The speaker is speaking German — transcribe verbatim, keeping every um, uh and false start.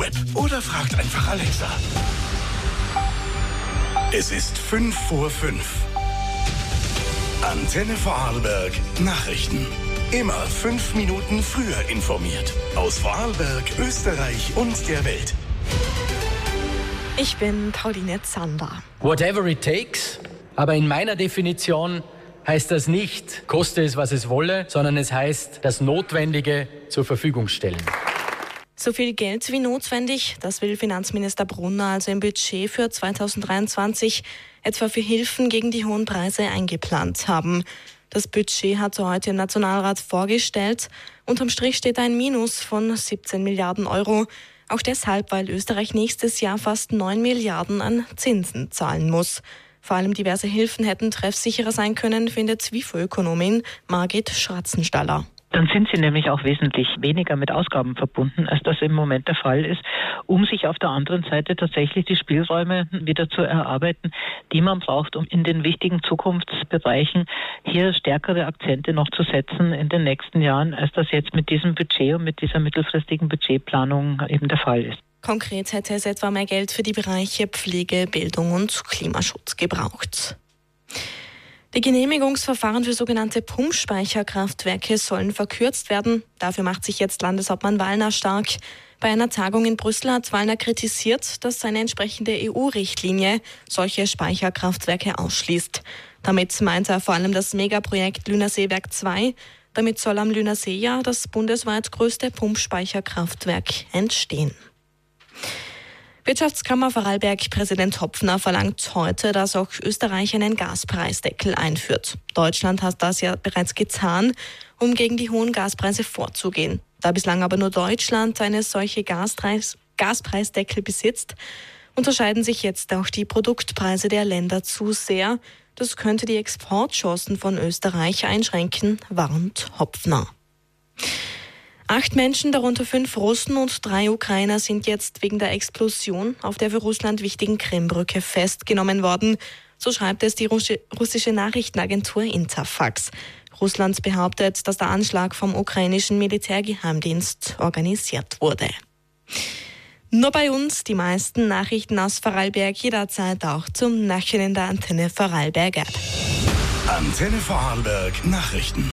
Web oder fragt einfach Alexa. Es ist fünf vor fünf. Antenne Vorarlberg Nachrichten. Immer fünf Minuten früher informiert. Aus Vorarlberg, Österreich und der Welt. Ich bin Pauline Zander. Whatever it takes, aber in meiner Definition heißt das nicht, koste es, was es wolle, sondern es heißt, das Notwendige zur Verfügung stellen. So viel Geld wie notwendig, das will Finanzminister Brunner also im Budget für zweitausenddreiundzwanzig etwa für Hilfen gegen die hohen Preise eingeplant haben. Das Budget hat er heute im Nationalrat vorgestellt. Unterm Strich steht ein Minus von siebzehn Milliarden Euro. Auch deshalb, weil Österreich nächstes Jahr fast neun Milliarden an Zinsen zahlen muss. Vor allem diverse Hilfen hätten treffsicherer sein können, findet W I F O-Ökonomin Margit Schratzenstaller. Dann sind sie nämlich auch wesentlich weniger mit Ausgaben verbunden, als das im Moment der Fall ist, um sich auf der anderen Seite tatsächlich die Spielräume wieder zu erarbeiten, die man braucht, um in den wichtigen Zukunftsbereichen hier stärkere Akzente noch zu setzen in den nächsten Jahren, als das jetzt mit diesem Budget und mit dieser mittelfristigen Budgetplanung eben der Fall ist. Konkret hätte es etwa mehr Geld für die Bereiche Pflege, Bildung und Klimaschutz gebraucht. Die Genehmigungsverfahren für sogenannte Pumpspeicherkraftwerke sollen verkürzt werden. Dafür macht sich jetzt Landeshauptmann Wallner stark. Bei einer Tagung in Brüssel hat Wallner kritisiert, dass eine entsprechende E U-Richtlinie solche Speicherkraftwerke ausschließt. Damit meint er vor allem das Megaprojekt Lünersee-Werk zwei. Damit soll am Lünersee ja das bundesweit größte Pumpspeicherkraftwerk entstehen. Wirtschaftskammer Vorarlberg-Präsident Hopfner verlangt heute, dass auch Österreich einen Gaspreisdeckel einführt. Deutschland hat das ja bereits getan, um gegen die hohen Gaspreise vorzugehen. Da bislang aber nur Deutschland eine solche Gaspreis- Gaspreisdeckel besitzt, unterscheiden sich jetzt auch die Produktpreise der Länder zu sehr. Das könnte die Exportchancen von Österreich einschränken, warnt Hopfner. Acht Menschen, darunter fünf Russen und drei Ukrainer, sind jetzt wegen der Explosion auf der für Russland wichtigen Krimbrücke festgenommen worden. So schreibt es die russische Nachrichtenagentur Interfax. Russland behauptet, dass der Anschlag vom ukrainischen Militärgeheimdienst organisiert wurde. Nur bei uns die meisten Nachrichten aus Vorarlberg jederzeit auch zum Nachhinein in der Antenne Vorarlberg App. Antenne Vorarlberg Nachrichten.